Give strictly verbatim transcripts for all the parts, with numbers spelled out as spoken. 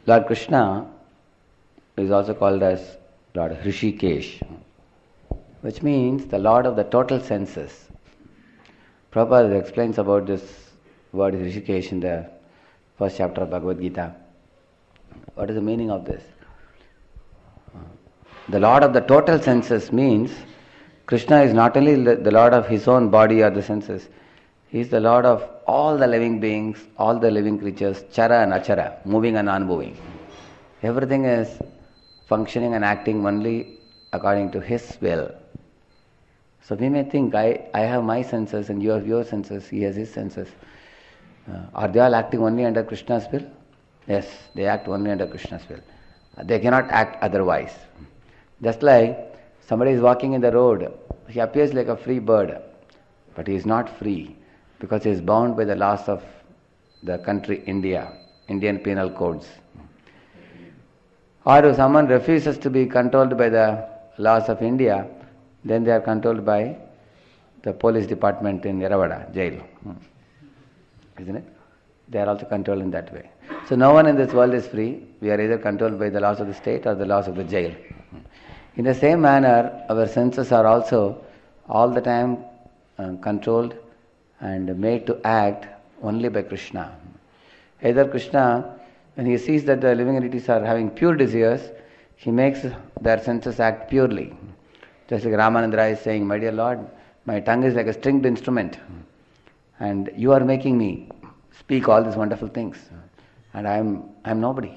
Lord Krishna is also called as Lord Hrishikesh, which means the Lord of the total senses. Prabhupada explains about this word Hrishikesh in the first chapter of Bhagavad Gita. What is the meaning of this? The Lord of the total senses means Krishna is not only the Lord of his own body or the senses, he is the Lord of all the living beings, all the living creatures, chara and achara, moving and non-moving. Everything is functioning and acting only according to his will. So we may think, I, I have my senses and you have your senses, he has his senses. Uh, are they all acting only under Krishna's will? Yes, they act only under Krishna's will. Uh, they cannot act otherwise. Just like somebody is walking in the road, he appears like a free bird, but he is not free because he is bound by the laws of the country India, Indian penal codes. Or if someone refuses to be controlled by the laws of India, then they are controlled by the police department in Yeravada, jail. Isn't it? They are also controlled in that way. So no one in this world is free. We are either controlled by the laws of the state or the laws of the jail. In the same manner, our senses are also all the time uh, controlled and made to act only by Krishna. Either Krishna, when he sees that the living entities are having pure desires, he makes their senses act purely. Just like Ramananda Rai is saying, my dear Lord, my tongue is like a stringed instrument and you are making me speak all these wonderful things and I am I am nobody.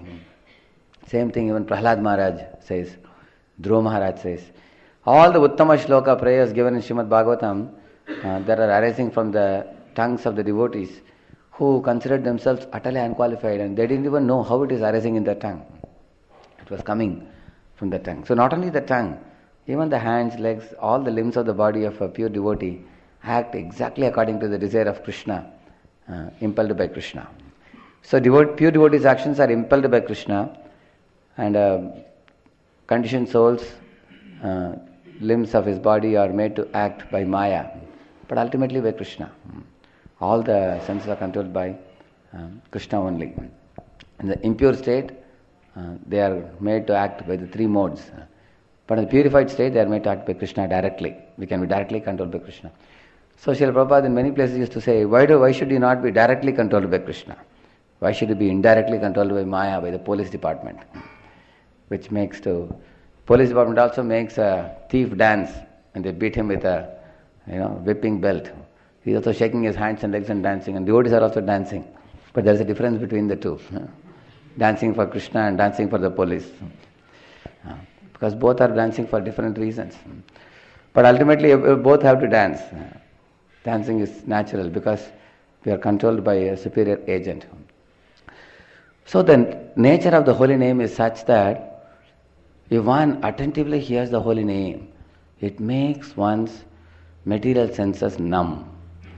Same thing even Prahlad Maharaj says, Dhruva Maharaj says. All the Uttama Shloka prayers given in Srimad Bhagavatam uh, that are arising from the tongues of the devotees who considered themselves utterly unqualified and they didn't even know how it is arising in their tongue. It was coming from the tongue. So not only the tongue, even the hands, legs, all the limbs of the body of a pure devotee act exactly according to the desire of Krishna, uh, impelled by Krishna. So devote, pure devotees' actions are impelled by Krishna and uh, conditioned souls, uh, limbs of his body are made to act by Maya, but ultimately by Krishna. All the senses are controlled by um, Krishna only. In the impure state, uh, they are made to act by the three modes. But in the purified state, they are made to act by Krishna directly. We can be directly controlled by Krishna. So Srila Prabhupada in many places used to say, why do why should you not be directly controlled by Krishna? Why should you be indirectly controlled by Maya, by the police department? Which makes to police department also makes a thief dance and they beat him with a you know whipping belt. He is also shaking his hands and legs and dancing, and devotees are also dancing. But there is a difference between the two. Dancing for Krishna and dancing for the police. Because both are dancing for different reasons. But ultimately both have to dance. Dancing is natural because we are controlled by a superior agent. So the nature of the holy name is such that if one attentively hears the holy name, it makes one's material senses numb.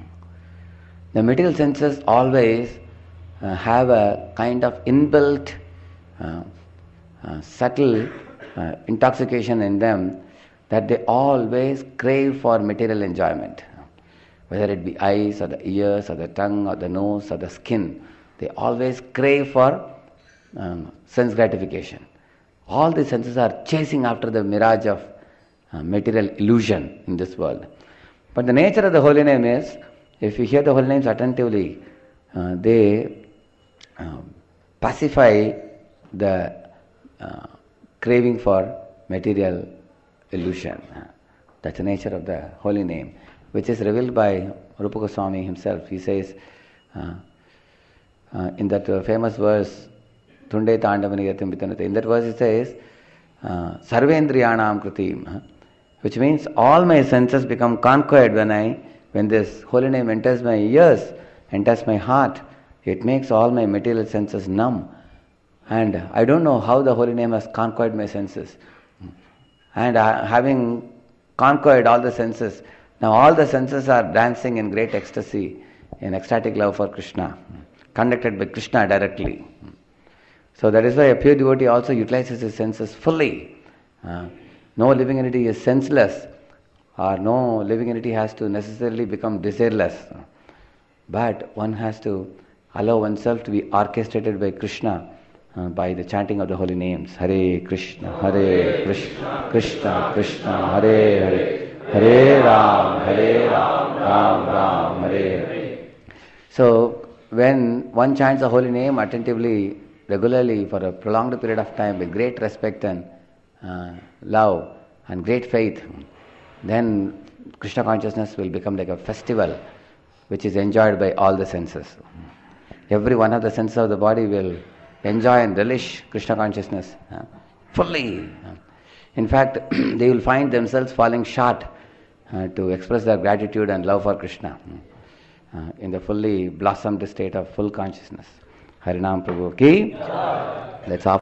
The material senses always uh, have a kind of inbuilt, uh, uh, subtle uh, intoxication in them that they always crave for material enjoyment. Whether it be eyes or the ears or the tongue or the nose or the skin, they always crave for um, sense gratification. All the senses are chasing after the mirage of uh, material illusion in this world. But the nature of the holy name is, if you hear the holy names attentively, uh, they uh, pacify the uh, craving for material illusion. Uh, that's the nature of the holy name, which is revealed by Rupa Goswami himself. He says uh, uh, in that uh, famous verse, Tunde Tandavani Yatim Vitanate, in that verse he says, uh, Sarvendriyanam Kritim, uh, which means all my senses become conquered when I, when this holy name enters my ears, enters my heart. It makes all my material senses numb. And I don't know how the holy name has conquered my senses. And uh, having conquered all the senses, now all the senses are dancing in great ecstasy, in ecstatic love for Krishna, conducted by Krishna directly. So that is why a pure devotee also utilizes his senses fully. Uh, no living entity is senseless, or no living entity has to necessarily become desireless. But one has to allow oneself to be orchestrated by Krishna uh, by the chanting of the holy names. Hare Krishna, Hare Krishna, Krishna Krishna, Hare Hare, Hare Ram, Hare Ram, Ram Ram, Hare Hare. So, when one chants the holy name attentively, regularly, for a prolonged period of time, with great respect and uh, love and great faith, then Krishna consciousness will become like a festival which is enjoyed by all the senses. Every one of the senses of the body will enjoy and relish Krishna consciousness uh, fully. In fact, they will find themselves falling short uh, to express their gratitude and love for Krishna uh, in the fully blossomed state of full consciousness. Harinam Prabhu ki. Let's offer